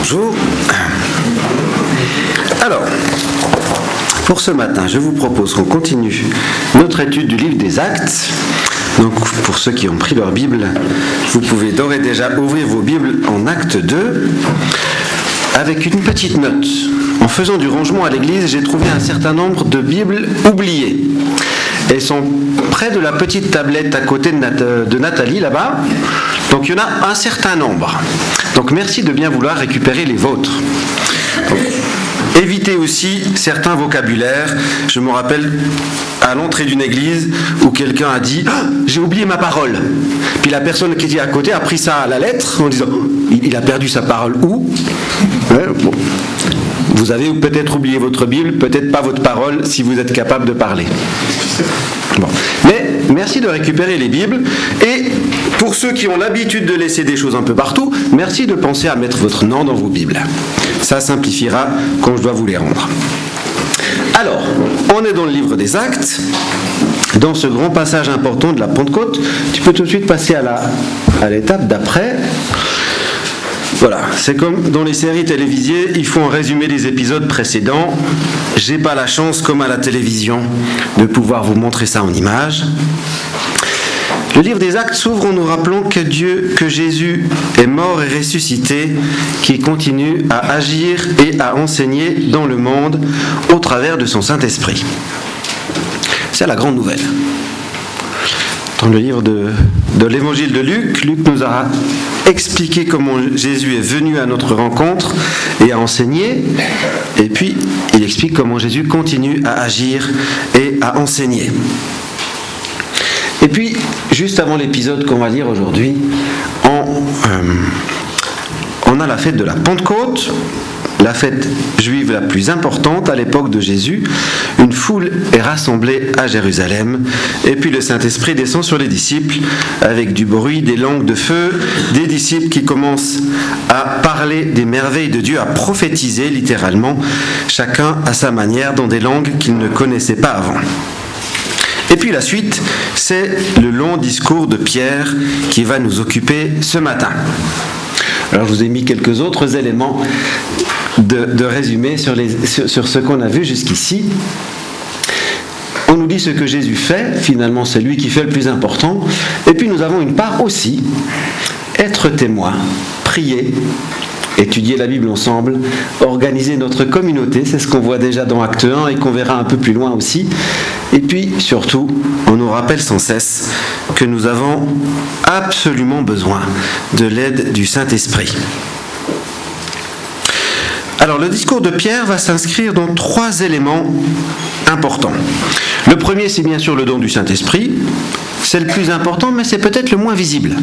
Bonjour. Alors, pour ce matin, je vous propose qu'on continue notre étude du livre des Actes. Donc, pour ceux qui ont pris leur Bible, vous pouvez d'ores et déjà ouvrir vos Bibles en Acte 2 avec une petite note. En faisant du rangement à l'église, j'ai trouvé un certain nombre de Bibles oubliées. Elles sont près de la petite tablette à côté de Nathalie, là-bas. Donc, il y en a un certain nombre. Donc, merci de bien vouloir récupérer les vôtres. Donc, évitez aussi certains vocabulaires. Je me rappelle à l'entrée d'une église où quelqu'un a dit « J'ai oublié ma parole ». Puis la personne qui était à côté a pris ça à la lettre en disant « Il a perdu sa parole où ?» Bon. Vous avez peut-être oublié votre Bible, peut-être pas votre parole, si vous êtes capable de parler. Bon. Mais merci de récupérer les Bibles. Et pour ceux qui ont l'habitude de laisser des choses un peu partout, merci de penser à mettre votre nom dans vos Bibles. Ça simplifiera quand je dois vous les rendre. Alors, on est dans le livre des Actes, dans ce grand passage important de la Pentecôte. Tu peux tout de suite passer à l'étape d'après. Voilà, c'est comme dans les séries télévisées, il faut en résumer les épisodes précédents. J'ai pas la chance, comme à la télévision, de pouvoir vous montrer ça en images. Le livre des Actes s'ouvre en nous rappelant que Jésus est mort et ressuscité, qui continue à agir et à enseigner dans le monde au travers de son Saint-Esprit. C'est la grande nouvelle. Dans le livre de l'évangile de Luc, Luc nous a expliqué comment Jésus est venu à notre rencontre et a enseigné, et puis il explique comment Jésus continue à agir et à enseigner. Et puis, juste avant l'épisode qu'on va lire aujourd'hui, on a la fête de la Pentecôte, la fête juive la plus importante à l'époque de Jésus. Une foule est rassemblée à Jérusalem, et puis le Saint-Esprit descend sur les disciples avec du bruit, des langues de feu, des disciples qui commencent à parler des merveilles de Dieu, à prophétiser littéralement, chacun à sa manière dans des langues qu'ils ne connaissaient pas avant. Et puis la suite, c'est le long discours de Pierre qui va nous occuper ce matin. Alors je vous ai mis quelques autres éléments de résumé sur ce qu'on a vu jusqu'ici. On nous dit ce que Jésus fait, finalement c'est lui qui fait le plus important. Et puis nous avons une part aussi, être témoin, prier, étudier la Bible ensemble, organiser notre communauté, c'est ce qu'on voit déjà dans Acte 1 et qu'on verra un peu plus loin aussi. Et puis, surtout, on nous rappelle sans cesse que nous avons absolument besoin de l'aide du Saint-Esprit. Alors, le discours de Pierre va s'inscrire dans 3 éléments importants. Le premier, c'est bien sûr le don du Saint-Esprit. C'est le plus important, mais c'est peut-être le moins visible.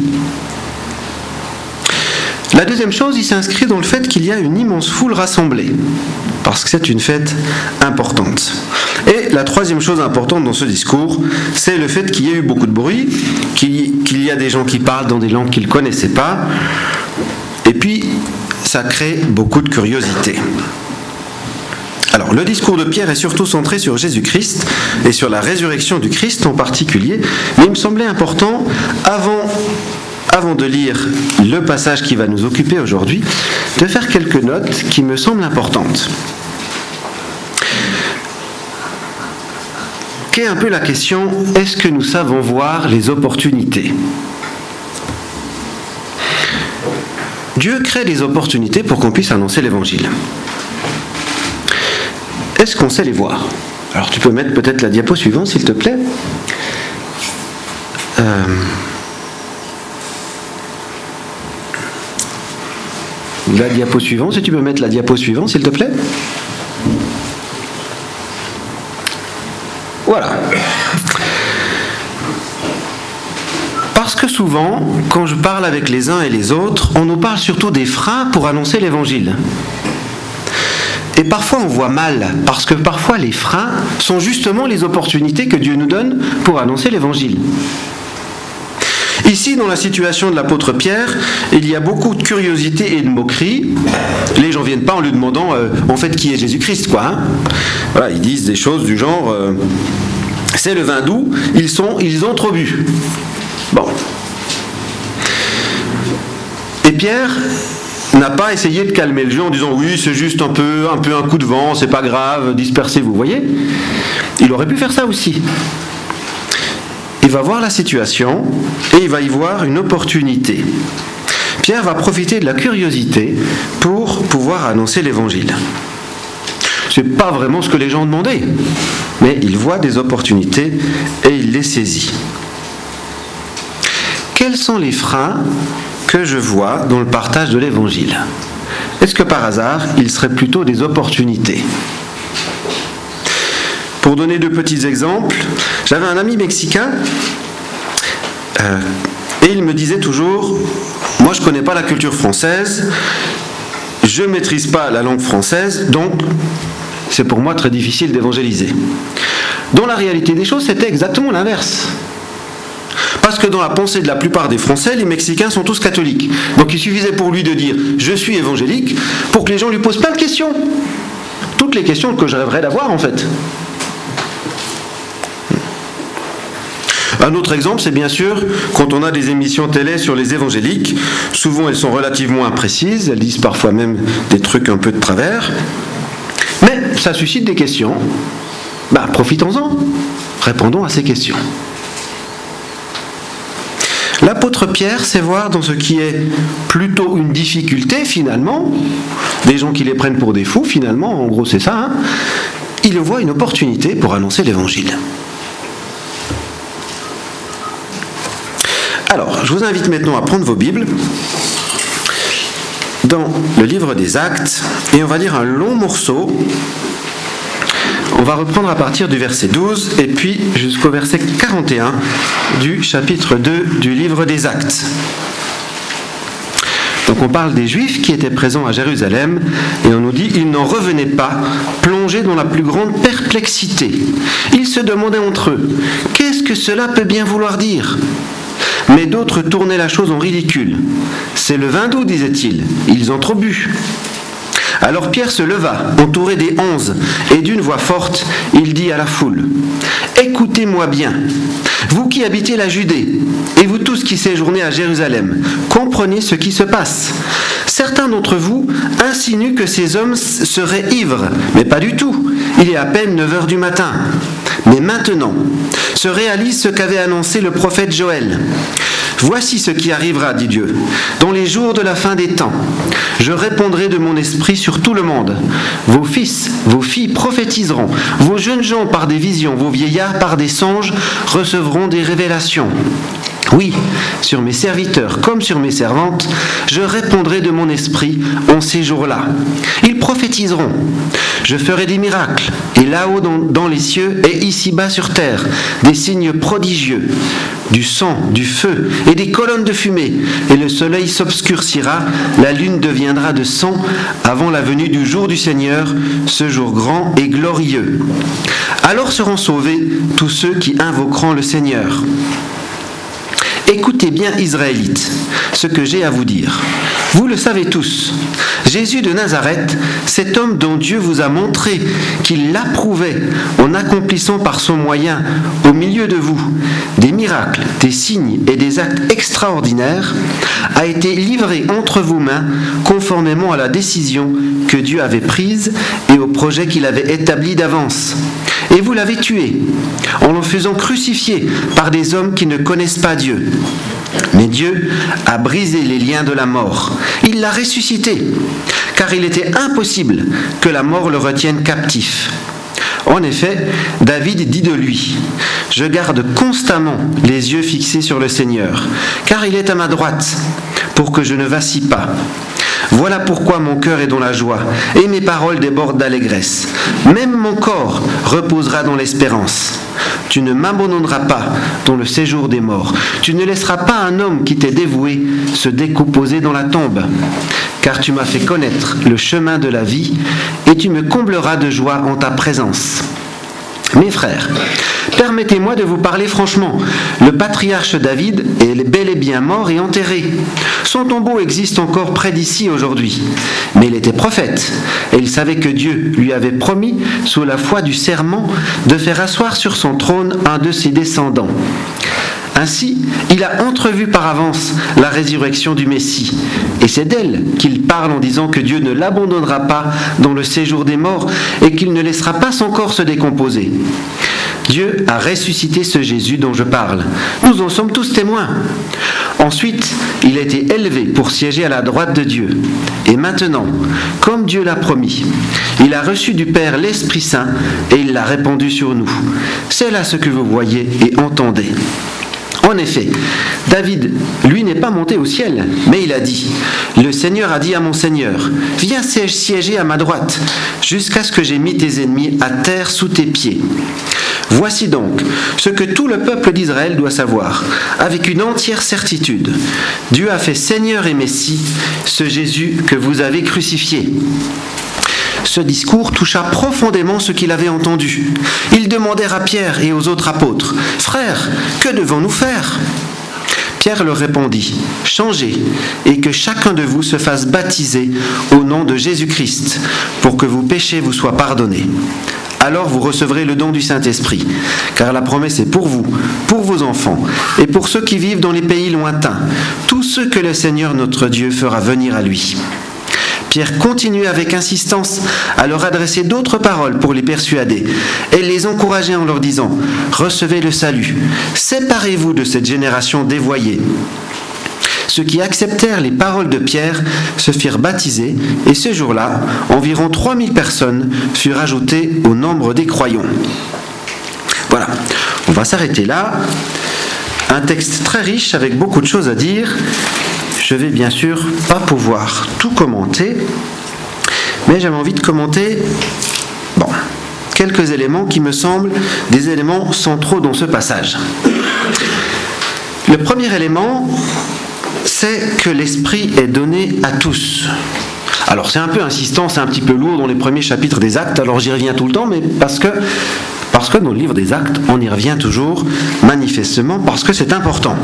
La deuxième chose, il s'inscrit dans le fait qu'il y a une immense foule rassemblée, parce que c'est une fête importante. Et la troisième chose importante dans ce discours, c'est le fait qu'il y ait eu beaucoup de bruit, qu'il y a des gens qui parlent dans des langues qu'ils ne connaissaient pas, et puis ça crée beaucoup de curiosité. Alors, le discours de Pierre est surtout centré sur Jésus-Christ et sur la résurrection du Christ en particulier, mais il me semblait important, avant de lire le passage qui va nous occuper aujourd'hui, de faire quelques notes qui me semblent importantes. Qu'est un peu la question, est-ce que nous savons voir les opportunités ? Dieu crée des opportunités pour qu'on puisse annoncer l'Évangile. Est-ce qu'on sait les voir ? Alors tu peux mettre peut-être la diapo suivante, s'il te plaît. La diapo suivante, si tu peux mettre la diapo suivante, s'il te plaît. Voilà. Parce que souvent, quand je parle avec les uns et les autres, on nous parle surtout des freins pour annoncer l'Évangile. Et parfois on voit mal, parce que parfois les freins sont justement les opportunités que Dieu nous donne pour annoncer l'Évangile. Ici, dans la situation de l'apôtre Pierre, il y a beaucoup de curiosité et de moquerie. Les gens ne viennent pas en lui demandant en fait qui est Jésus-Christ, quoi. Hein. Voilà, ils disent des choses du genre c'est le vin doux, ils ont trop bu. Bon. Et Pierre n'a pas essayé de calmer le jeu en disant oui, c'est juste un peu un coup de vent, c'est pas grave, dispersez-vous, vous voyez. Il aurait pu faire ça aussi. Il va voir la situation et il va y voir une opportunité. Pierre va profiter de la curiosité pour pouvoir annoncer l'évangile. C'est pas vraiment ce que les gens demandaient, mais il voit des opportunités et il les saisit. Quels sont les freins que je vois dans le partage de l'évangile? Est-ce que par hasard, il serait plutôt des opportunités? Pour donner 2 petits exemples, j'avais un ami mexicain et il me disait toujours « Moi, je ne connais pas la culture française, je ne maîtrise pas la langue française, donc c'est pour moi très difficile d'évangéliser. » Dans la réalité des choses, c'était exactement l'inverse. Parce que dans la pensée de la plupart des Français, les Mexicains sont tous catholiques. Donc il suffisait pour lui de dire « Je suis évangélique » pour que les gens lui posent plein de questions. Toutes les questions que je rêverais d'avoir en fait. Un autre exemple, c'est bien sûr quand on a des émissions télé sur les évangéliques. Souvent, elles sont relativement imprécises, elles disent parfois même des trucs un peu de travers. Mais ça suscite des questions. Profitons-en, répondons à ces questions. L'apôtre Pierre sait voir dans ce qui est plutôt une difficulté finalement, des gens qui les prennent pour des fous finalement, en gros c'est ça, il voit une opportunité pour annoncer l'évangile. Alors, je vous invite maintenant à prendre vos Bibles dans le livre des Actes et on va lire un long morceau. On va reprendre à partir du verset 12 et puis jusqu'au verset 41 du chapitre 2 du livre des Actes. Donc on parle des Juifs qui étaient présents à Jérusalem et on nous dit « Ils n'en revenaient pas, plongés dans la plus grande perplexité. Ils se demandaient entre eux « Qu'est-ce que cela peut bien vouloir dire ?» Mais d'autres tournaient la chose en ridicule. « C'est le vin doux, disaient-ils, ils ont trop bu. » Alors Pierre se leva, entouré des 11, et d'une voix forte, il dit à la foule, « Écoutez-moi bien, vous qui habitez la Judée, et vous tous qui séjournez à Jérusalem, comprenez ce qui se passe. Certains d'entre vous insinuent que ces hommes seraient ivres, mais pas du tout. Il est à peine 9h du matin. Mais maintenant, se réalise ce qu'avait annoncé le prophète Joël. Voici ce qui arrivera, dit Dieu, dans les jours de la fin des temps. Je répandrai de mon esprit sur tout le monde. Vos fils, vos filles prophétiseront. Vos jeunes gens par des visions, vos vieillards par des songes recevront des révélations. Oui, sur mes serviteurs comme sur mes servantes, je répondrai de mon esprit en ces jours-là. Ils prophétiseront. Je ferai des miracles, et là-haut dans les cieux et ici-bas sur terre, des signes prodigieux, du sang, du feu et des colonnes de fumée, et le soleil s'obscurcira, la lune deviendra de sang avant la venue du jour du Seigneur, ce jour grand et glorieux. Alors seront sauvés tous ceux qui invoqueront le Seigneur. Écoutez bien, Israélites, ce que j'ai à vous dire. Vous le savez tous, Jésus de Nazareth, cet homme dont Dieu vous a montré qu'il l'approuvait en accomplissant par son moyen, au milieu de vous, des miracles, des signes et des actes extraordinaires, a été livré entre vos mains conformément à la décision que Dieu avait prise et au projet qu'il avait établi d'avance. Et vous l'avez tué, en le faisant crucifier par des hommes qui ne connaissent pas Dieu. Mais Dieu a brisé les liens de la mort. Il l'a ressuscité, car il était impossible que la mort le retienne captif. En effet, David dit de lui, « Je garde constamment les yeux fixés sur le Seigneur, car il est à ma droite, pour que je ne vacille pas. Voilà pourquoi mon cœur est dans la joie, et mes paroles débordent d'allégresse. Même mon corps reposera dans l'espérance. Tu ne m'abandonneras pas dans le séjour des morts. Tu ne laisseras pas un homme qui t'est dévoué se décomposer dans la tombe. Car tu m'as fait connaître le chemin de la vie, et tu me combleras de joie en ta présence. Mes frères, permettez-moi de vous parler franchement. Le patriarche David est bel et bien mort et enterré. Son tombeau existe encore près d'ici aujourd'hui. Mais il était prophète, et il savait que Dieu lui avait promis, sous la foi du serment, de faire asseoir sur son trône un de ses descendants. Ainsi, il a entrevu par avance la résurrection du Messie. Et c'est d'elle qu'il parle en disant que Dieu ne l'abandonnera pas dans le séjour des morts et qu'il ne laissera pas son corps se décomposer. Dieu a ressuscité ce Jésus dont je parle. Nous en sommes tous témoins. Ensuite, il a été élevé pour siéger à la droite de Dieu. Et maintenant, comme Dieu l'a promis, il a reçu du Père l'Esprit Saint et il l'a répandu sur nous. C'est là ce que vous voyez et entendez. En effet, David, lui, n'est pas monté au ciel, mais il a dit « Le Seigneur a dit à mon Seigneur, viens siéger à ma droite, jusqu'à ce que j'aie mis tes ennemis à terre sous tes pieds. » Voici donc ce que tout le peuple d'Israël doit savoir, avec une entière certitude. Dieu a fait Seigneur et Messie ce Jésus que vous avez crucifié. Ce discours toucha profondément ceux qui l'avaient entendu. Ils demandèrent à Pierre et aux autres apôtres, « Frères, que devons-nous faire ?» Pierre leur répondit, « Changez et que chacun de vous se fasse baptiser au nom de Jésus-Christ, pour que vos péchés vous soient pardonnés. Alors vous recevrez le don du Saint-Esprit, car la promesse est pour vous, pour vos enfants, et pour ceux qui vivent dans les pays lointains, tous ceux que le Seigneur notre Dieu fera venir à lui. » Pierre continuait avec insistance à leur adresser d'autres paroles pour les persuader et les encourager en leur disant « Recevez le salut, séparez-vous de cette génération dévoyée. » Ceux qui acceptèrent les paroles de Pierre se firent baptiser et ce jour-là, environ 3000 personnes furent ajoutées au nombre des croyants. Voilà, on va s'arrêter là. Un texte très riche avec beaucoup de choses à dire. Je vais bien sûr pas pouvoir tout commenter, mais j'avais envie de commenter quelques éléments qui me semblent des éléments centraux dans ce passage. Le premier élément, c'est que l'Esprit est donné à tous. Alors c'est un peu insistant, c'est un petit peu lourd dans les premiers chapitres des Actes, alors j'y reviens tout le temps, mais parce que dans le livre des Actes, on y revient toujours, manifestement, parce que c'est important.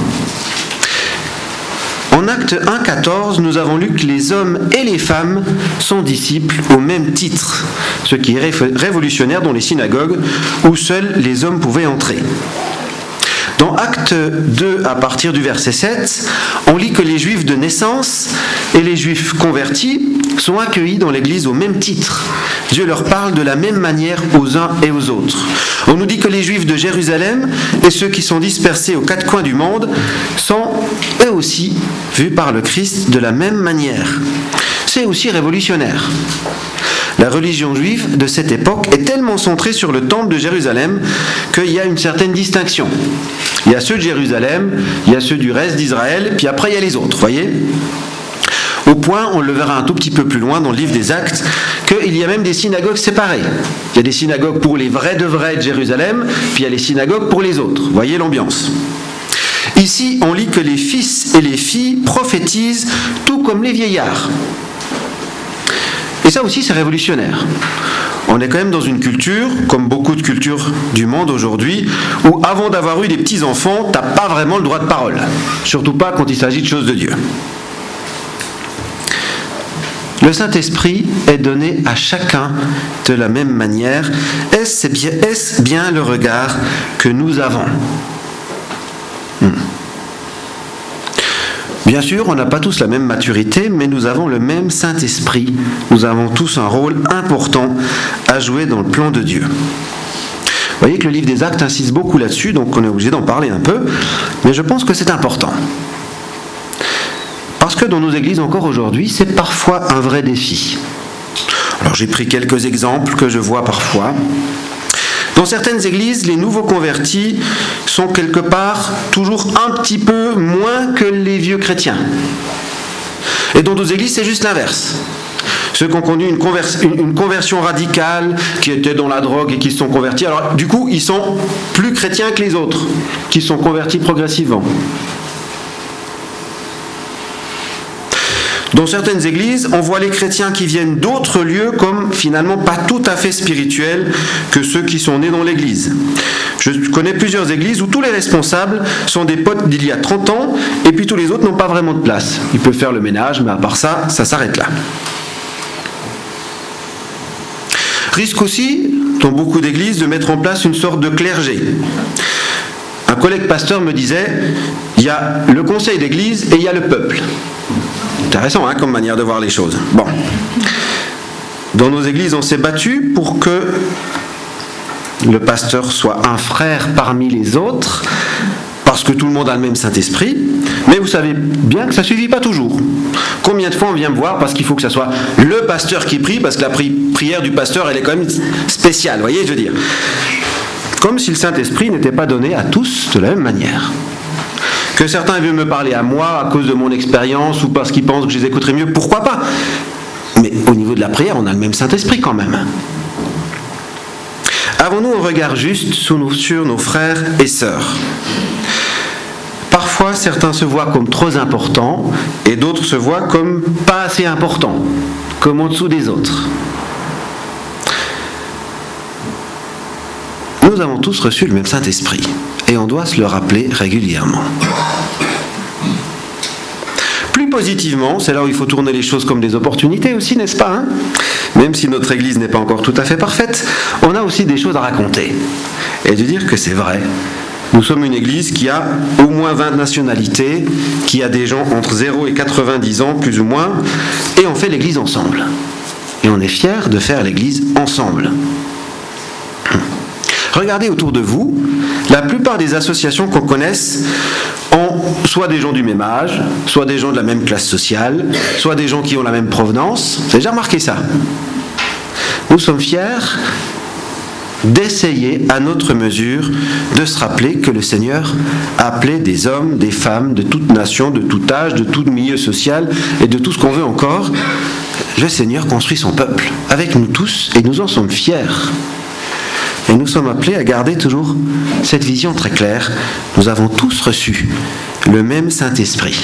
En Acte 1,14, nous avons lu que les hommes et les femmes sont disciples au même titre, ce qui est révolutionnaire dans les synagogues où seuls les hommes pouvaient entrer. Dans Acte 2, à partir du verset 7, on lit que les Juifs de naissance et les Juifs convertis sont accueillis dans l'Église au même titre. Dieu leur parle de la même manière aux uns et aux autres. On nous dit que les Juifs de Jérusalem et ceux qui sont dispersés aux quatre coins du monde sont eux aussi vus par le Christ de la même manière. C'est aussi révolutionnaire. La religion juive de cette époque est tellement centrée sur le temple de Jérusalem qu'il y a une certaine distinction. Il y a ceux de Jérusalem, il y a ceux du reste d'Israël, puis après il y a les autres, voyez ? Au point, on le verra un tout petit peu plus loin dans le livre des Actes, qu'il y a même des synagogues séparées. Il y a des synagogues pour les vrais de Jérusalem, puis il y a les synagogues pour les autres. Voyez l'ambiance. Ici, on lit que les fils et les filles prophétisent tout comme les vieillards. Et ça aussi, c'est révolutionnaire. On est quand même dans une culture, comme beaucoup de cultures du monde aujourd'hui, où avant d'avoir eu des petits-enfants, t'as pas vraiment le droit de parole. Surtout pas quand il s'agit de choses de Dieu. Le Saint-Esprit est donné à chacun de la même manière. Est-ce bien le regard que nous avons ? Bien sûr, on n'a pas tous la même maturité, mais nous avons le même Saint-Esprit. Nous avons tous un rôle important à jouer dans le plan de Dieu. Vous voyez que le livre des Actes insiste beaucoup là-dessus, donc on est obligé d'en parler un peu, mais je pense que c'est important. Parce que dans nos églises encore aujourd'hui, c'est parfois un vrai défi. Alors j'ai pris quelques exemples que je vois parfois. Dans certaines églises, les nouveaux convertis sont quelque part toujours un petit peu moins que les vieux chrétiens. Et dans d'autres églises, c'est juste l'inverse. Ceux qui ont connu une conversion radicale, qui étaient dans la drogue et qui se sont convertis, alors du coup, ils sont plus chrétiens que les autres, qui se sont convertis progressivement. Dans certaines églises, on voit les chrétiens qui viennent d'autres lieux comme finalement pas tout à fait spirituels que ceux qui sont nés dans l'église. Je connais plusieurs églises où tous les responsables sont des potes d'il y a 30 ans et puis tous les autres n'ont pas vraiment de place. Ils peuvent faire le ménage, mais à part ça, ça s'arrête là. Risque aussi, dans beaucoup d'églises, de mettre en place une sorte de clergé. Un collègue pasteur me disait, il y a le conseil d'église et il y a le peuple. Intéressant comme manière de voir les choses. Bon. Dans nos églises, on s'est battu pour que le pasteur soit un frère parmi les autres, parce que tout le monde a le même Saint-Esprit, mais vous savez bien que ça ne suffit pas toujours. Combien de fois on vient me voir parce qu'il faut que ça soit le pasteur qui prie, parce que la prière du pasteur, elle est quand même spéciale, vous voyez, je veux dire. Comme si le Saint-Esprit n'était pas donné à tous de la même manière. Que certains veulent me parler à moi à cause de mon expérience ou parce qu'ils pensent que je les écouterai mieux, pourquoi pas? Mais au niveau de la prière, on a le même Saint-Esprit quand même. Avons-nous un regard juste sur nos frères et sœurs? Parfois, certains se voient comme trop importants et d'autres se voient comme pas assez importants, comme en dessous des autres. Nous avons tous reçu le même Saint-Esprit et on doit se le rappeler régulièrement. Plus positivement, c'est là où il faut tourner les choses comme des opportunités aussi, n'est-ce pas, Même si notre Église n'est pas encore tout à fait parfaite, on a aussi des choses à raconter et de dire que c'est vrai. Nous sommes une Église qui a au moins 20 nationalités, qui a des gens entre 0 et 90 ans, plus ou moins, et on fait l'Église ensemble. Et on est fiers de faire l'Église ensemble. Regardez autour de vous, la plupart des associations qu'on connaisse ont soit des gens du même âge, soit des gens de la même classe sociale, soit des gens qui ont la même provenance. Vous avez déjà remarqué ça? Nous sommes fiers d'essayer à notre mesure de se rappeler que le Seigneur a appelé des hommes, des femmes, de toute nation, de tout âge, de tout milieu social et de tout ce qu'on veut encore. Le Seigneur construit son peuple avec nous tous et nous en sommes fiers. Et nous sommes appelés à garder toujours cette vision très claire. Nous avons tous reçu le même Saint-Esprit.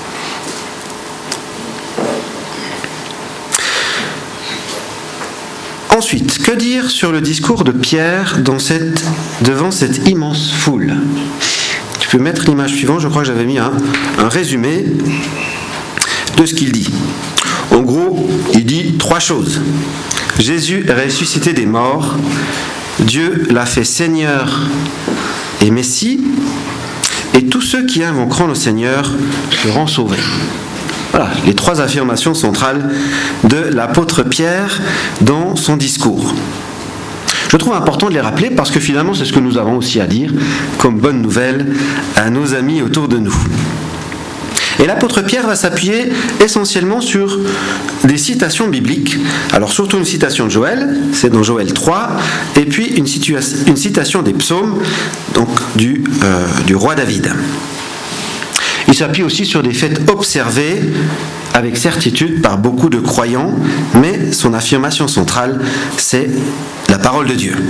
Ensuite, que dire sur le discours de Pierre devant cette immense foule? Tu peux mettre l'image suivante, je crois que j'avais mis un résumé de ce qu'il dit. En gros, il dit 3 choses. Jésus est ressuscité des morts, Dieu l'a fait Seigneur et Messie, et tous ceux qui invoqueront le Seigneur seront sauvés. Voilà, les 3 affirmations centrales de l'apôtre Pierre dans son discours. Je trouve important de les rappeler parce que finalement c'est ce que nous avons aussi à dire comme bonne nouvelle à nos amis autour de nous. Et l'apôtre Pierre va s'appuyer essentiellement sur des citations bibliques. Alors surtout une citation de Joël, c'est dans Joël 3, et puis une citation des psaumes, donc du roi David. Il s'appuie aussi sur des faits observés avec certitude par beaucoup de croyants, mais son affirmation centrale, c'est la parole de Dieu.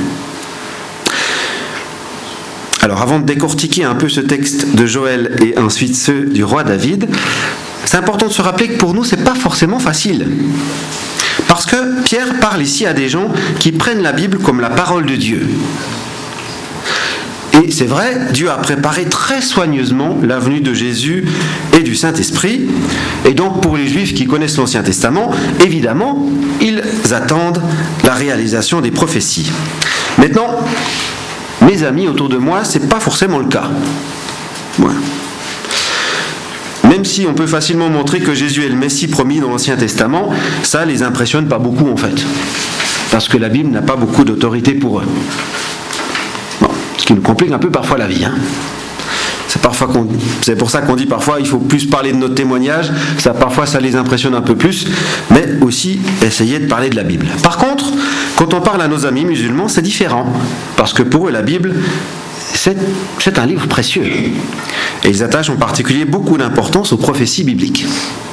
Alors avant de décortiquer un peu ce texte de Joël et ensuite ceux du roi David, c'est important de se rappeler que pour nous, c'est pas forcément facile. Parce que Pierre parle ici à des gens qui prennent la Bible comme la parole de Dieu. Et c'est vrai, Dieu a préparé très soigneusement la venue de Jésus et du Saint-Esprit. Et donc pour les Juifs qui connaissent l'Ancien Testament, évidemment, ils attendent la réalisation des prophéties. Maintenant, mes amis autour de moi, c'est pas forcément le cas. Voilà. Même si on peut facilement montrer que Jésus est le Messie promis dans l'Ancien Testament, ça les impressionne pas beaucoup en fait. Parce que la Bible n'a pas beaucoup d'autorité pour eux. Bon, ce qui nous complique un peu parfois la vie. C'est pour ça qu'on dit parfois il faut plus parler de notre témoignage, parfois ça les impressionne un peu plus, mais aussi essayer de parler de la Bible. Par contre, quand on parle à nos amis musulmans, c'est différent, parce que pour eux la Bible, c'est un livre précieux. Et ils attachent en particulier beaucoup d'importance aux prophéties bibliques.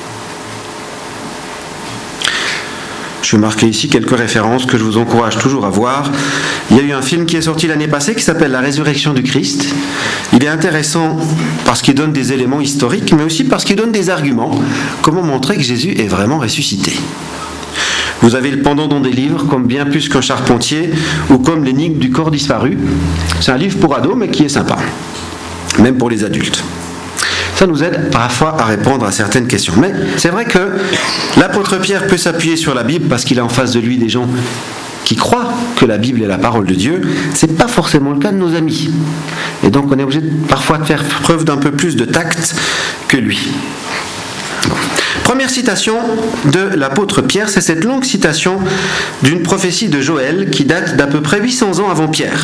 Je vais marquer ici quelques références que je vous encourage toujours à voir. Il y a eu un film qui est sorti l'année passée qui s'appelle La résurrection du Christ. Il est intéressant parce qu'il donne des éléments historiques, mais aussi parce qu'il donne des arguments. Comment montrer que Jésus est vraiment ressuscité. Vous avez le pendant dans des livres comme Bien plus qu'un charpentier ou comme L'énigme du corps disparu. C'est un livre pour ados mais qui est sympa, même pour les adultes. Ça nous aide parfois à répondre à certaines questions. Mais c'est vrai que l'apôtre Pierre peut s'appuyer sur la Bible parce qu'il a en face de lui des gens qui croient que la Bible est la parole de Dieu, ce n'est pas forcément le cas de nos amis. Et donc on est obligé parfois de faire preuve d'un peu plus de tact que lui. Première citation de l'apôtre Pierre, c'est cette longue citation d'une prophétie de Joël qui date d'à peu près 800 ans avant Pierre.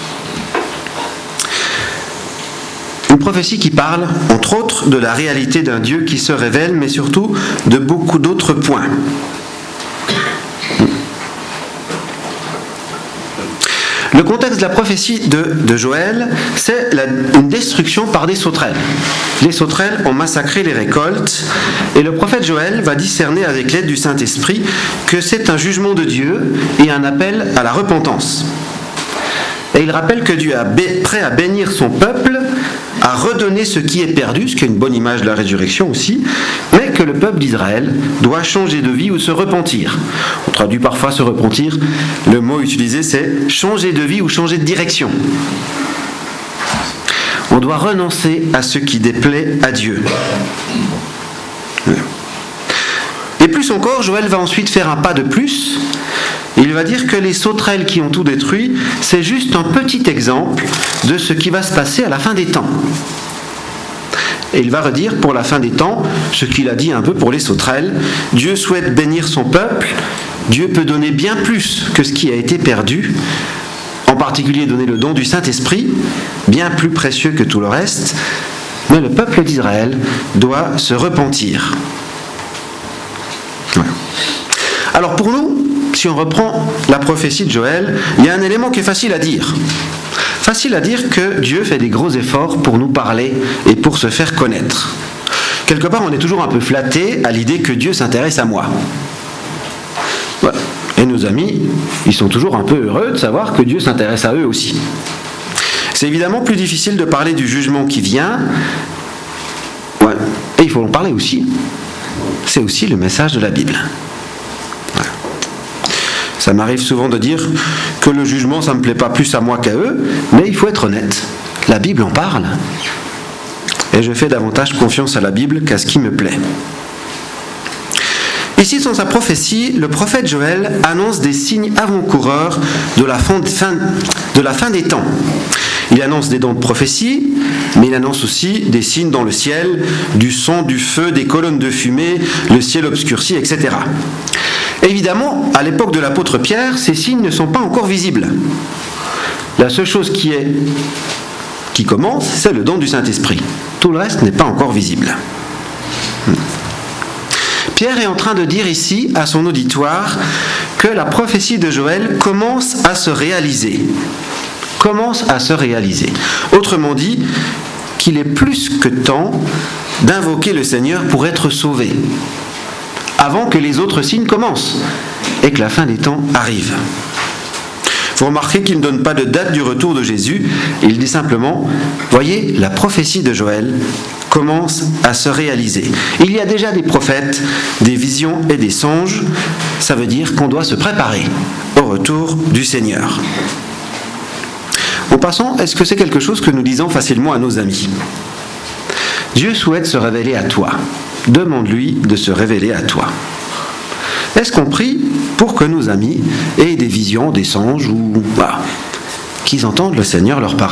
Une prophétie qui parle, entre autres, de la réalité d'un Dieu qui se révèle, mais surtout de beaucoup d'autres points. Le contexte de la prophétie de Joël, c'est une destruction par des sauterelles. Les sauterelles ont massacré les récoltes et le prophète Joël va discerner avec l'aide du Saint-Esprit que c'est un jugement de Dieu et un appel à la repentance. Et il rappelle que Dieu est prêt à bénir son peuple, à redonner ce qui est perdu, ce qui est une bonne image de la résurrection aussi, mais que le peuple d'Israël doit changer de vie ou se repentir. On traduit parfois se repentir, le mot utilisé c'est changer de vie ou changer de direction. On doit renoncer à ce qui déplaît à Dieu. Et plus encore, Joël va ensuite faire un pas de plus. Il va dire que les sauterelles qui ont tout détruit, c'est juste un petit exemple de ce qui va se passer à la fin des temps. Et il va redire pour la fin des temps ce qu'il a dit un peu pour les sauterelles. Dieu souhaite bénir son peuple. Dieu peut donner bien plus que ce qui a été perdu. En particulier donner le don du Saint-Esprit, bien plus précieux que tout le reste. Mais le peuple d'Israël doit se repentir. Voilà. Alors pour nous, si on reprend la prophétie de Joël, il y a un élément qui est facile à dire. Facile à dire que Dieu fait des gros efforts pour nous parler et pour se faire connaître. Quelque part, on est toujours un peu flatté à l'idée que Dieu s'intéresse à moi. Voilà. Et nos amis, ils sont toujours un peu heureux de savoir que Dieu s'intéresse à eux aussi. C'est évidemment plus difficile de parler du jugement qui vient. Ouais. Et il faut en parler aussi. C'est aussi le message de la Bible. Ça m'arrive souvent de dire que le jugement, ça ne me plaît pas plus à moi qu'à eux, mais il faut être honnête. La Bible en parle. Et je fais davantage confiance à la Bible qu'à ce qui me plaît. Ici, dans sa prophétie, le prophète Joël annonce des signes avant-coureurs de la fin des temps. Il annonce des dons de prophétie, mais il annonce aussi des signes dans le ciel, du son, du feu, des colonnes de fumée, le ciel obscurci, etc. Évidemment, à l'époque de l'apôtre Pierre, ces signes ne sont pas encore visibles. La seule chose qui commence, c'est le don du Saint-Esprit. Tout le reste n'est pas encore visible. Pierre est en train de dire ici à son auditoire que la prophétie de Joël commence à se réaliser. Commence à se réaliser. Autrement dit, qu'il est plus que temps d'invoquer le Seigneur pour être sauvé, avant que les autres signes commencent et que la fin des temps arrive. Vous remarquez qu'il ne donne pas de date du retour de Jésus, il dit simplement, voyez, la prophétie de Joël commence à se réaliser. Il y a déjà des prophètes, des visions et des songes, ça veut dire qu'on doit se préparer au retour du Seigneur. En passant, est-ce que c'est quelque chose que nous disons facilement à nos amis ? Dieu souhaite se révéler à toi. Demande-lui de se révéler à toi. Est-ce qu'on prie pour que nos amis aient des visions, des songes ou qu'ils entendent le Seigneur leur parler ?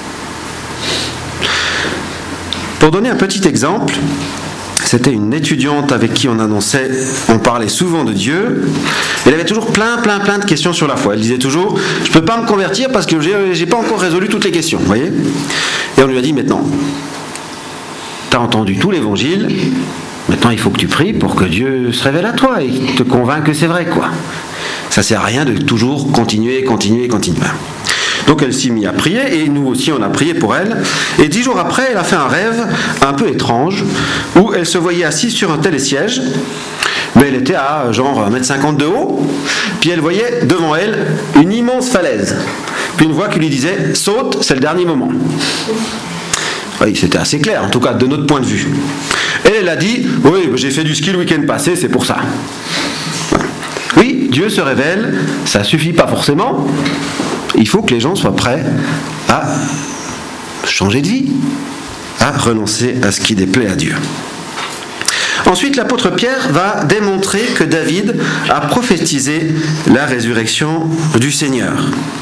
Pour donner un petit exemple, c'était une étudiante avec qui on parlait souvent de Dieu. Elle avait toujours plein de questions sur la foi. Elle disait toujours, je ne peux pas me convertir parce que j'ai pas encore résolu toutes les questions, vous voyez ? Et on lui a dit, maintenant, tu as entendu tout l'évangile, maintenant il faut que tu pries pour que Dieu se révèle à toi et te convainque que c'est vrai, quoi. Ça sert à rien de toujours continuer. Donc elle s'y mit à prier, et nous aussi on a prié pour elle. Et 10 jours après, elle a fait un rêve un peu étrange, où elle se voyait assise sur un télésiège, mais elle était à genre 1,50 m de haut, puis elle voyait devant elle une immense falaise. Puis une voix qui lui disait « Saute, c'est le dernier moment ». Oui, c'était assez clair, en tout cas de notre point de vue. Et elle a dit « Oui, j'ai fait du ski le week-end passé, c'est pour ça ». Oui, Dieu se révèle, ça suffit pas forcément. Il faut que les gens soient prêts à changer de vie, à renoncer à ce qui déplaît à Dieu. Ensuite, l'apôtre Pierre va démontrer que David a prophétisé la résurrection du Seigneur.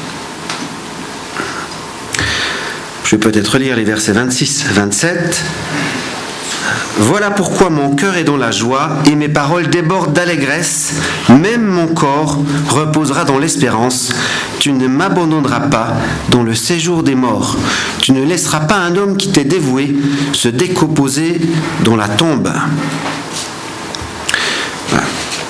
Je vais peut-être lire les versets 26-27. Voilà pourquoi mon cœur est dans la joie et mes paroles débordent d'allégresse. Même mon corps reposera dans l'espérance. Tu ne m'abandonneras pas dans le séjour des morts. Tu ne laisseras pas un homme qui t'est dévoué se décomposer dans la tombe. Voilà.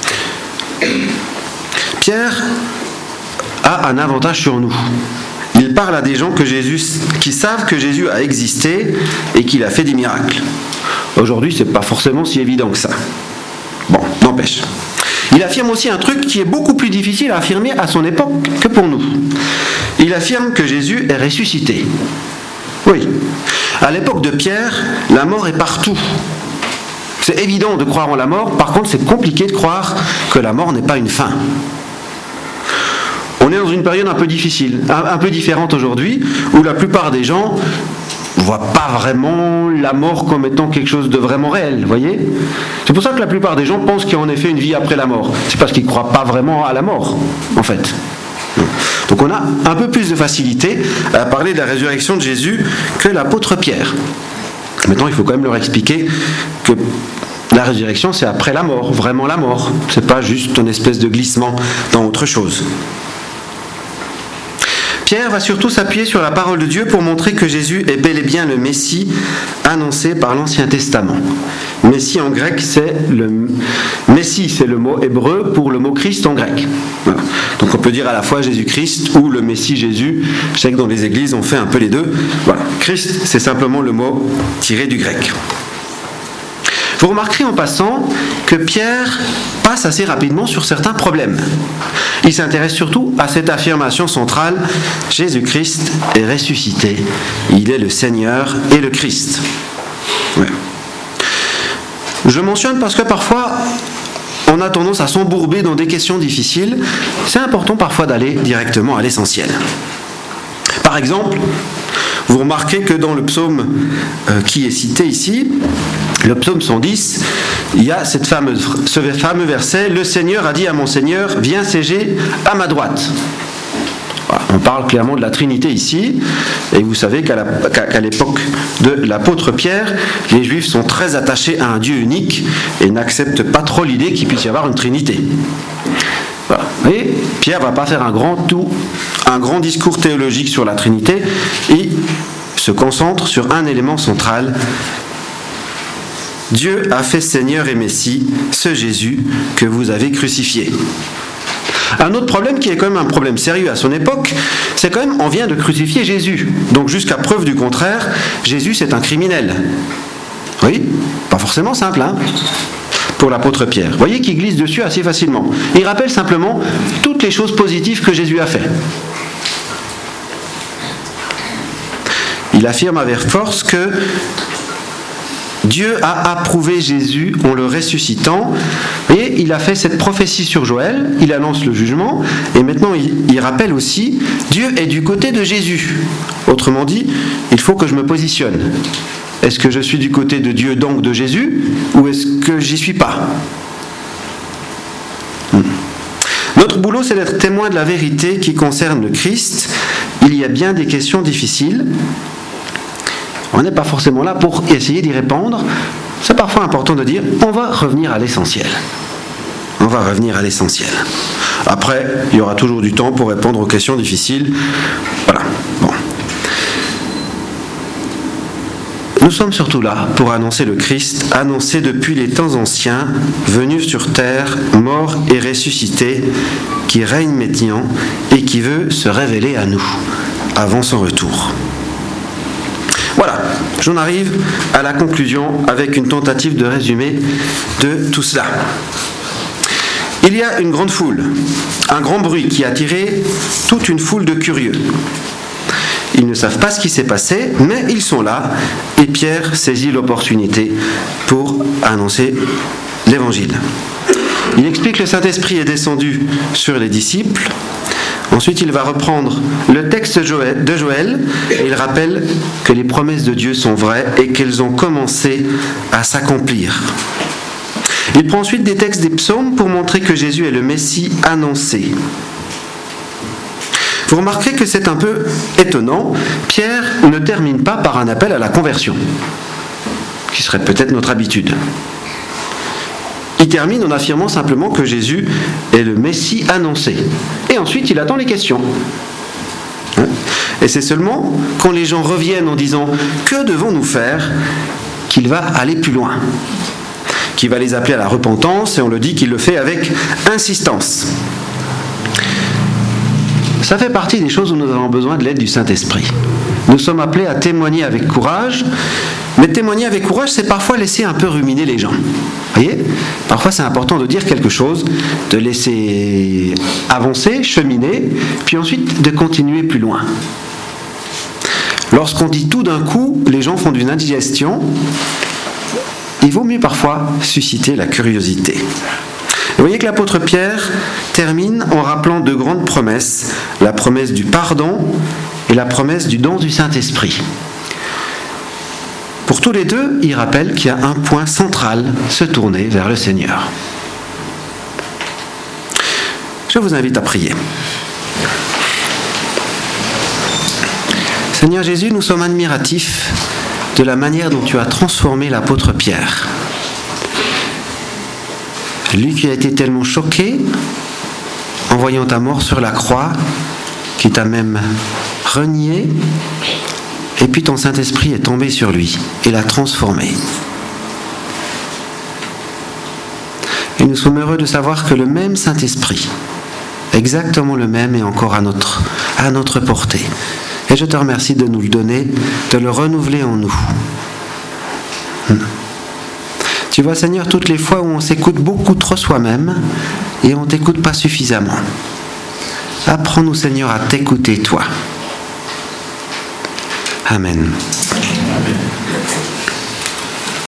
Pierre a un avantage sur nous. Il parle à des gens qui savent que Jésus a existé et qu'il a fait des miracles. Aujourd'hui, c'est pas forcément si évident que ça. Bon, n'empêche. Il affirme aussi un truc qui est beaucoup plus difficile à affirmer à son époque que pour nous. Il affirme que Jésus est ressuscité. Oui. À l'époque de Pierre, la mort est partout. C'est évident de croire en la mort, par contre, c'est compliqué de croire que la mort n'est pas une fin. On est dans une période un peu difficile, un peu différente aujourd'hui, où la plupart des gens ne voient pas vraiment la mort comme étant quelque chose de vraiment réel, vous voyez ? C'est pour ça que la plupart des gens pensent qu'il y a en effet une vie après la mort. C'est parce qu'ils ne croient pas vraiment à la mort, en fait. Donc on a un peu plus de facilité à parler de la résurrection de Jésus que l'apôtre Pierre. Maintenant, il faut quand même leur expliquer que la résurrection, c'est après la mort, vraiment la mort. C'est pas juste une espèce de glissement dans autre chose. Pierre va surtout s'appuyer sur la parole de Dieu pour montrer que Jésus est bel et bien le Messie annoncé par l'Ancien Testament. Messie en grec, Messie, c'est le mot hébreu pour le mot Christ en grec. Voilà. Donc on peut dire à la fois Jésus-Christ ou le Messie Jésus. Je sais que dans les églises, on fait un peu les deux. Voilà. Christ, c'est simplement le mot tiré du grec. Vous remarquerez en passant que Pierre passe assez rapidement sur certains problèmes. Il s'intéresse surtout à cette affirmation centrale, Jésus-Christ est ressuscité, il est le Seigneur et le Christ. Ouais. Je mentionne parce que parfois, on a tendance à s'embourber dans des questions difficiles. C'est important parfois d'aller directement à l'essentiel. Par exemple, vous remarquez que dans le psaume qui est cité ici, le psaume 110, il y a ce fameux verset « Le Seigneur a dit à mon Seigneur, viens siéger à ma droite ». Voilà, on parle clairement de la Trinité ici, et vous savez qu'à l'époque de l'apôtre Pierre, les Juifs sont très attachés à un Dieu unique et n'acceptent pas trop l'idée qu'il puisse y avoir une Trinité. Voilà. Et Pierre ne va pas faire un grand discours théologique sur la Trinité, et se concentre sur un élément central. Dieu a fait Seigneur et Messie, ce Jésus que vous avez crucifié. Un autre problème qui est quand même un problème sérieux à son époque, c'est quand même on vient de crucifier Jésus. Donc jusqu'à preuve du contraire, Jésus c'est un criminel. Oui, pas forcément simple, hein, pour l'apôtre Pierre. Vous voyez qu'il glisse dessus assez facilement. Il rappelle simplement toutes les choses positives que Jésus a fait. Il affirme avec force que Dieu a approuvé Jésus en le ressuscitant, et il a fait cette prophétie sur Joël, il annonce le jugement, et maintenant il rappelle aussi, Dieu est du côté de Jésus. Autrement dit, il faut que je me positionne. Est-ce que je suis du côté de Dieu, donc de Jésus, ou est-ce que j'y suis pas ? Notre boulot, c'est d'être témoin de la vérité qui concerne le Christ. Il y a bien des questions difficiles. On n'est pas forcément là pour essayer d'y répondre. C'est parfois important de dire, on va revenir à l'essentiel. On va revenir à l'essentiel. Après, il y aura toujours du temps pour répondre aux questions difficiles. Voilà. Bon. Nous sommes surtout là pour annoncer le Christ, annoncé depuis les temps anciens, venu sur terre, mort et ressuscité, qui règne maintenant et qui veut se révéler à nous, avant son retour. Voilà, j'en arrive à la conclusion avec une tentative de résumé de tout cela. Il y a une grande foule, un grand bruit qui a attiré toute une foule de curieux. Ils ne savent pas ce qui s'est passé, mais ils sont là, et Pierre saisit l'opportunité pour annoncer l'évangile. Il explique que le Saint-Esprit est descendu sur les disciples. Ensuite, il va reprendre le texte de Joël et il rappelle que les promesses de Dieu sont vraies et qu'elles ont commencé à s'accomplir. Il prend ensuite des textes des psaumes pour montrer que Jésus est le Messie annoncé. Vous remarquerez que c'est un peu étonnant. Pierre ne termine pas par un appel à la conversion, qui serait peut-être notre habitude. Il termine en affirmant simplement que Jésus est le Messie annoncé. Et ensuite, il attend les questions. Et c'est seulement quand les gens reviennent en disant « Que devons-nous faire ?» qu'il va aller plus loin. Qu'il va les appeler à la repentance, et on le dit qu'il le fait avec insistance. Ça fait partie des choses où nous avons besoin de l'aide du Saint-Esprit. Nous sommes appelés à témoigner avec courage, mais témoigner avec courage, c'est parfois laisser un peu ruminer les gens. Vous voyez ? Parfois, c'est important de dire quelque chose, de laisser avancer, cheminer, puis ensuite de continuer plus loin. Lorsqu'on dit tout d'un coup, les gens font une indigestion, il vaut mieux parfois susciter la curiosité. Vous voyez que l'apôtre Pierre termine en rappelant deux grandes promesses, la promesse du pardon et la promesse du don du Saint-Esprit. Pour tous les deux, il rappelle qu'il y a un point central, se tourner vers le Seigneur. Je vous invite à prier. Seigneur Jésus, nous sommes admiratifs de la manière dont tu as transformé l'apôtre Pierre. Lui qui a été tellement choqué en voyant ta mort sur la croix, qui t'a même renié, et puis ton Saint-Esprit est tombé sur lui et l'a transformé. Et nous sommes heureux de savoir que le même Saint-Esprit, exactement le même, est encore à notre portée. Et je te remercie de nous le donner, de le renouveler en nous. Tu vois, Seigneur, toutes les fois où on s'écoute beaucoup trop soi-même et on ne t'écoute pas suffisamment. Apprends-nous, Seigneur, à t'écouter, toi. Amen.